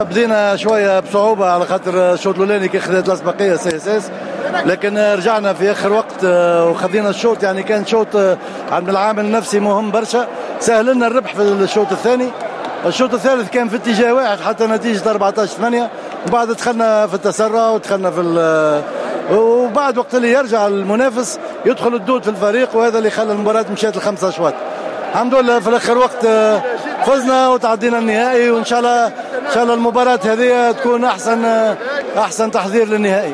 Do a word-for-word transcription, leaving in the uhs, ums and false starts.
بدينا شويه بصعوبه على خاطر الشوط الاولاني كي خذت الاسبقيه سي اس اس، لكن رجعنا في اخر وقت وخذينا الشوط. يعني كان شوط عند العامل النفسي مهم برشا، سهل لنا الربح في الشوط الثاني. الشوط الثالث كان في اتجاه واحد حتى نتيجه أربعطاش ثمانية، وبعد دخلنا في التسرع ودخلنا في وبعد وقت اللي يرجع المنافس يدخل الدود في الفريق، وهذا اللي خلى المباراه مشات لخمسه اشواط. الحمد لله في الاخر وقت فزنا وتعدينا النهائي، وان شاء الله ان شاء الله المباراه هذه تكون احسن احسن تحضير للنهائي.